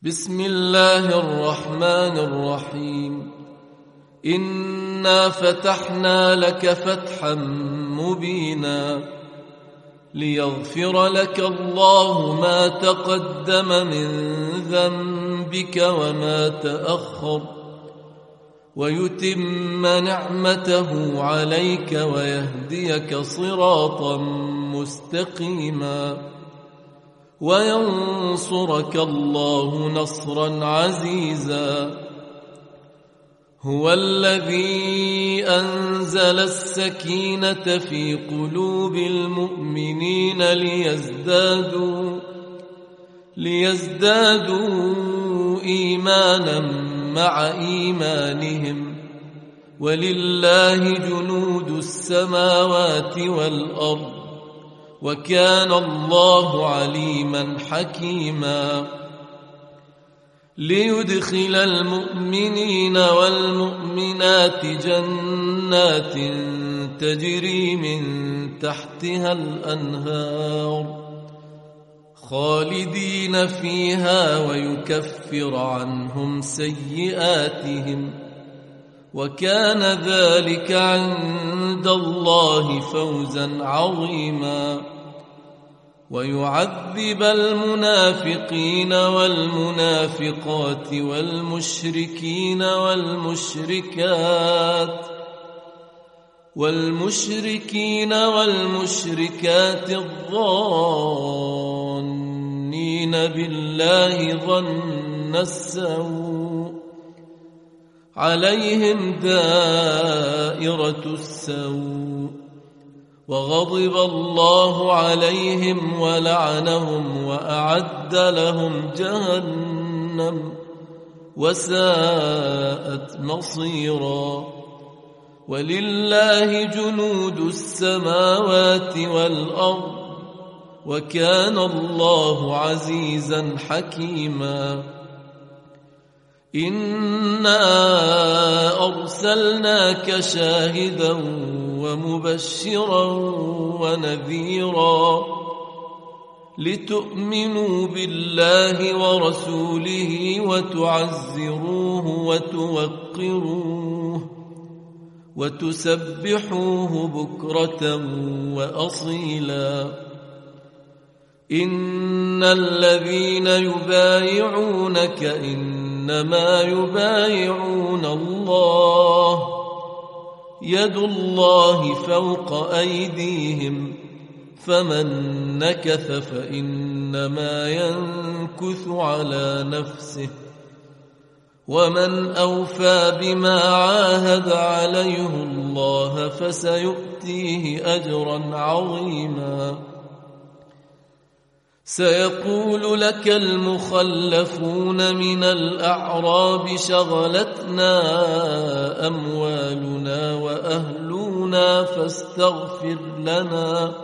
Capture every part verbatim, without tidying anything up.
بسم الله الرحمن الرحيم. إنا فتحنا لك فتحا مبينا ليغفر لك الله ما تقدم من ذنبك وما تأخر ويتم نعمته عليك ويهديك صراطا مستقيما وينصرك الله نصرا عزيزا. هو الذي أنزل السكينة في قلوب المؤمنين ليزدادوا ليزدادوا إيمانا مع إيمانهم ولله جنود السماوات والأرض وكان الله عليما حكيما. ليدخل المؤمنين والمؤمنات جنات تجري من تحتها الأنهار خالدين فيها ويكفر عنهم سيئاتهم وكان ذلك عند الله فوزا عظيما. ويعذب المنافقين والمنافقات والمشركين والمشركات والمشركين والمشركات الظانين بالله ظن السوء عليهم دائرة السوء وغضب الله عليهم ولعنهم وأعد لهم جهنم وساءت مصيرا. ولله جنود السماوات والأرض وكان الله عزيزا حكيما. إنا أرسلناك شاهدا ومبشرا ونذيرا لتؤمنوا بالله ورسوله وتعزروه وتوقروه وتسبحوه بكرة وأصيلا. إن الذين يبايعونك إنما يبايعون الله يد الله فوق أيديهم فمن نكث فإنما ينكث على نفسه ومن أوفى بما عاهد عليه الله فسيؤتيه أجرا عظيما. سيقول لك المخلفون من الأعراب شغلتنا أموالنا وأهلنا فاستغفر لنا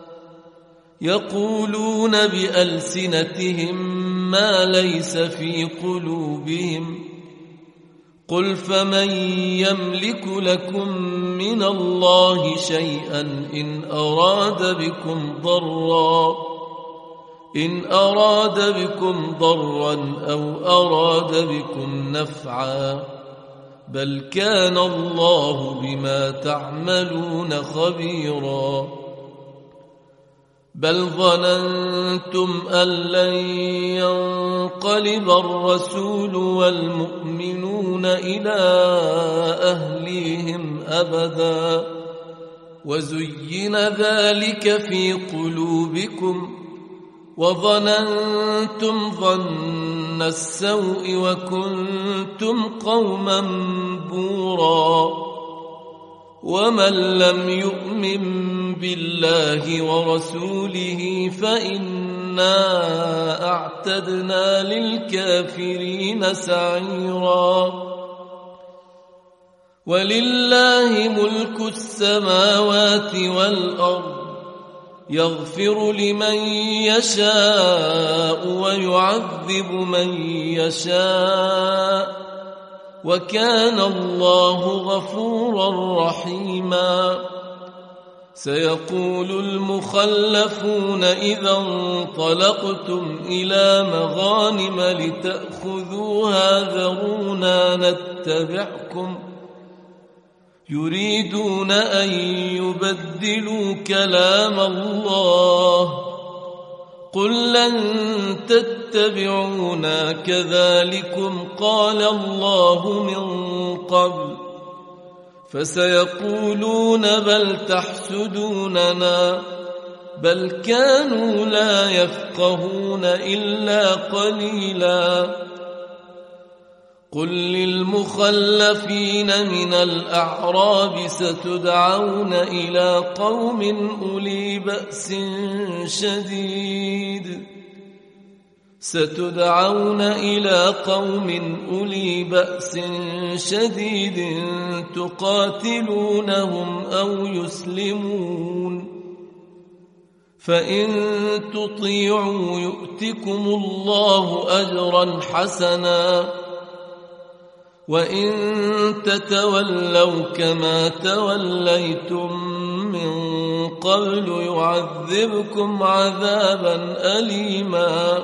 يقولون بألسنتهم ما ليس في قلوبهم قل فمن يملك لكم من الله شيئا إن أراد بكم ضرا إن أراد بكم ضرا أو أراد بكم نفعا بل كان الله بما تعملون خبيرا. بل ظننتم أن لن ينقلب الرسول والمؤمنون إلى أهليهم أبدا وزين ذلك في قلوبكم وظننتم ظن السوء وكنتم قوما بورا. ومن لم يؤمن بالله ورسوله فإنا أعتدنا للكافرين سعيرا. ولله ملك السماوات والأرض يغفر لمن يشاء ويعذب من يشاء وكان الله غفورا رحيما. سيقول المخلفون إذا انطلقتم إلى مغانم لتأخذوها ذرونا نتبعكم يريدون أن يبدلوا كلام الله قل لن تتبعونا كذلكم قال الله من قبل فسيقولون بل تحسدوننا بل كانوا لا يفقهون إلا قليلا قل للمخلفين من الأعراب ستدعون إلى قوم أولي بأس شديد ستدعون إلى قوم أولي بأس شديد تقاتلونهم أو يسلمون فإن تطيعوا يؤتكم الله أجرا حسنا وإن تتولوا كما توليتم من قبل يعذبكم عذابا أليما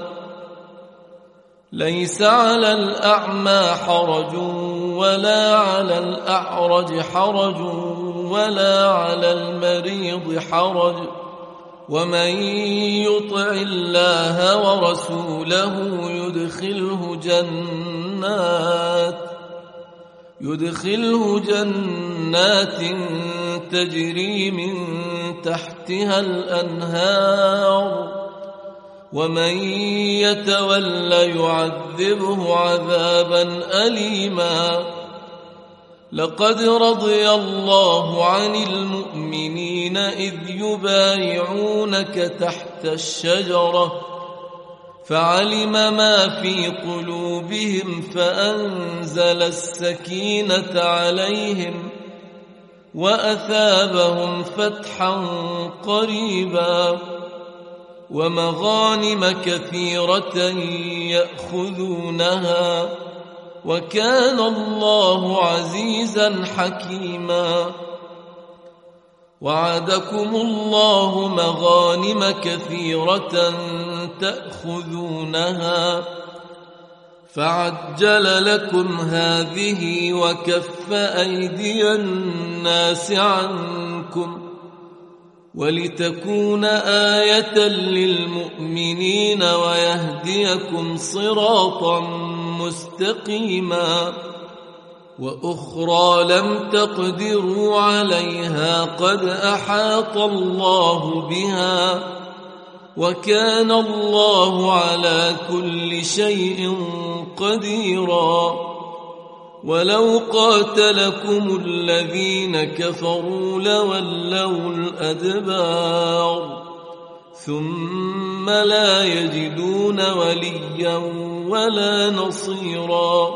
ليس على الأعمى حرج ولا على الأعرج حرج ولا على المريض حرج ومن يطع الله ورسوله يدخله جنات يدخله جنات تجري من تحتها الأنهار ومن يتول يعذبه عذابا أليما لقد رضي الله عن المؤمنين إذ يبايعونك تحت الشجرة فعلم ما في قلوبهم فأنزل السكينة عليهم وأثابهم فتحا قريبا ومغانم كثيرة يأخذونها وكان الله عزيزا حكيما وعدكم الله مغانم كثيرة تأخذونها فعجل لكم هذه وكف أيدي الناس عنكم ولتكون آية للمؤمنين ويهديكم صراطا مستقيما وأخرى لم تقدروا عليها قد أحاط الله بها وكان الله على كل شيء قديرا ولو قاتلكم الذين كفروا لولوا الأدبار ثم لا يجدون وليا ولا نصيرا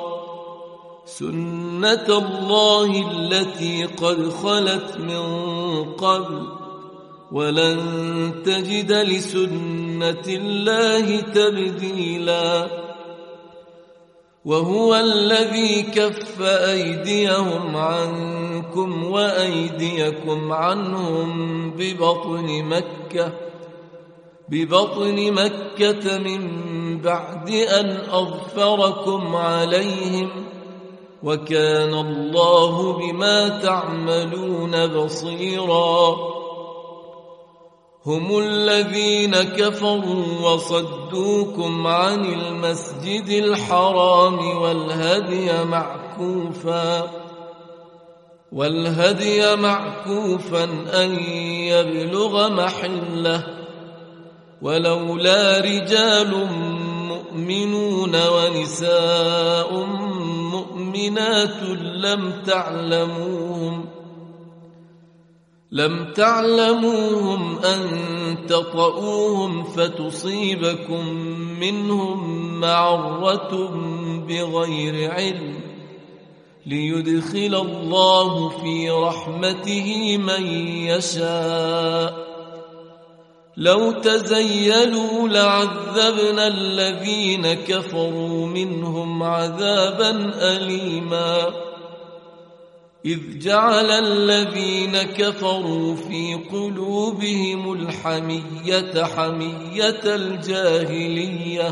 سنة الله التي قد خلت من قبل ولن تجد لسنة الله تبديلا وهو الذي كف أيديهم عنكم وأيديكم عنهم ببطن مكة ببطن مكة من بعد أن أظفركم عليهم وكان الله بما تعملون بصيرا هم الذين كفروا وصدوكم عن المسجد الحرام والهدي معكوفا والهدي معكوفا أن يبلغ محله ولولا رجال مؤمنون ونساء مؤمنات لم تعلموهم لم تعلموهم أن تطؤوهم فتصيبكم منهم معرة بغير علم ليدخل الله في رحمته من يشاء لو تزيلوا لعذبنا الذين كفروا منهم عذابا أليما إذ جعل الذين كفروا في قلوبهم الحمية حمية الجاهلية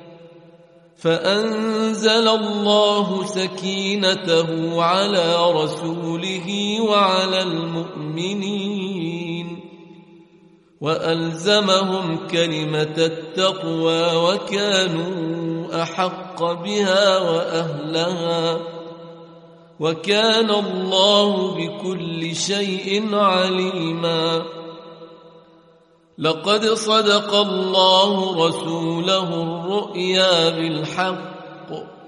فأنزل الله سكينته على رسوله وعلى المؤمنين وألزمهم كلمة التقوى وكانوا أحق بها وأهلها وكان الله بكل شيء عليما. لقد صدق الله رسوله الرؤيا بالحق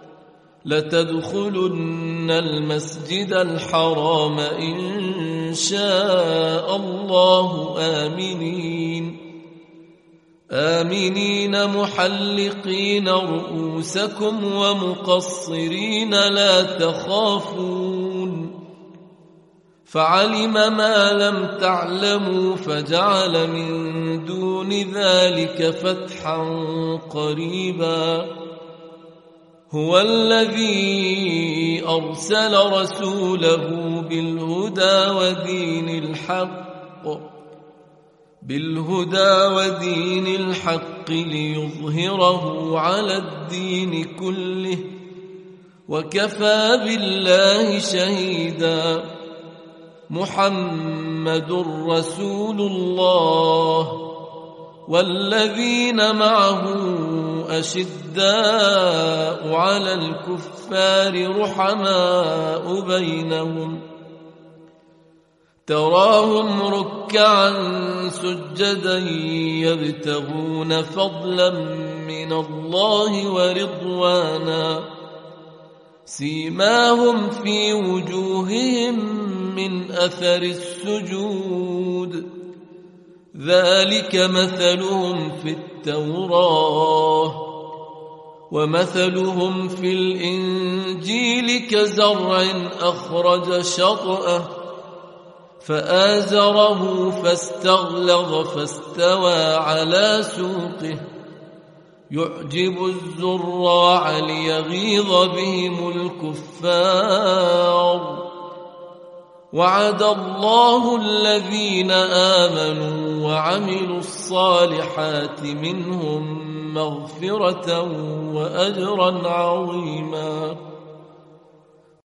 لتدخلن المسجد الحرام إن شاء الله آمنين آمنين محلقين رؤوسكم ومقصرين لا تخافون فعلم ما لم تعلموا فجعل من دون ذلك فتحا قريبا. هو الذي أرسل رسوله بالهدى ودين الحق بالهدى ودين الحق ليظهره على الدين كله وكفى بالله شهيدا. محمد رسول الله والذين معه أشداء على الكفار رحماء بينهم تراهم ركعا سجدا يبتغون فضلا من الله ورضوانا سيماهم في وجوههم من أثر السجود ذلك مثلهم في التوراة ومثلهم في الإنجيل كزرع أخرج شطأه فآزره فاستغلظ فاستوى على سوقه يعجب الزراع ليغيظ بهم الكفار. وعد الله الذين آمنوا وعملوا الصالحات منهم مغفرة وأجرا عظيما.